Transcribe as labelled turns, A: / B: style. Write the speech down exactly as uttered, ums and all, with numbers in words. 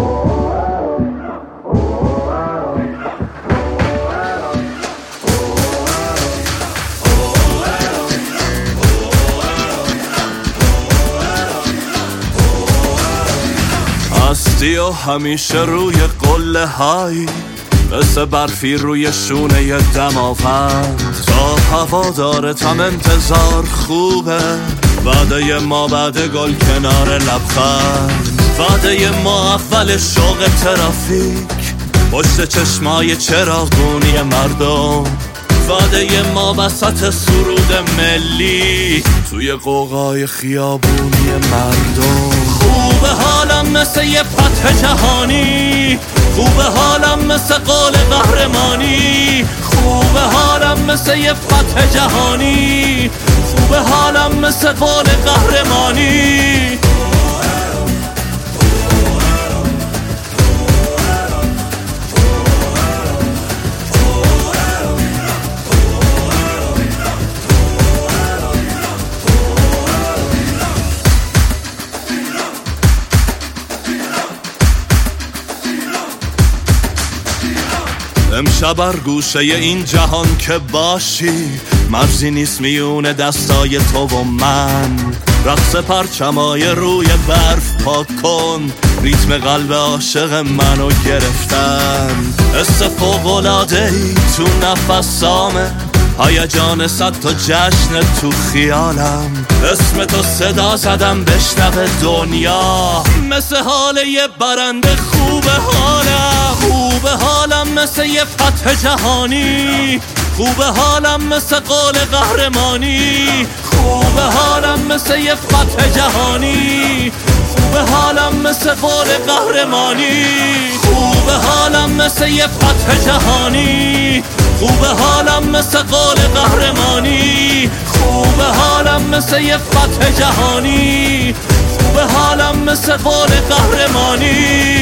A: هستی و همیشه روی قله های، مثل برفی روی شونه دماوند. تا هوادارتم انتظار خوبه، وعده ما بعد گل کنار لبخند. وعده ما اول شوق ترافیک، پشت چشمای چراغونی مردم. وعده ما وسط سرود ملی، توی قوقای خیابونی مردم. خوب حالم مثل یه فتح جهانی، خوب حالم مثل قول قهرمانی. خوب حالم مثل یه فتح جهانی، خوب حالم مثل قول قهرمانی. امشب بر گوشه این جهان که باشی، مرزی نیست میونه دستای تو و من. رقص پرچمای روی برف پاک کن، ریتم قلب عاشق منو گرفتن. حس فوق‌العاده‌ای تو نفسامه، هیجان صد تا جشن تو خیالم. اسم تو صدا زدم بشنوه دنیا، مثل حال یه برنده. خوب حالم، خوب حالم مثل یه فتح جهانی، خوب حالم مثل قول قهرمانی. خوب حالم مثل یه فتح جهانی، خوب حالم مثل قول قهرمانی. خوب حالم مثل یه فتح جهانی، خوب حالم مثل قول قهرمانی. خوب حالم مثل یه فتح جهانی، خوب حالم مثل قول قهرمانی.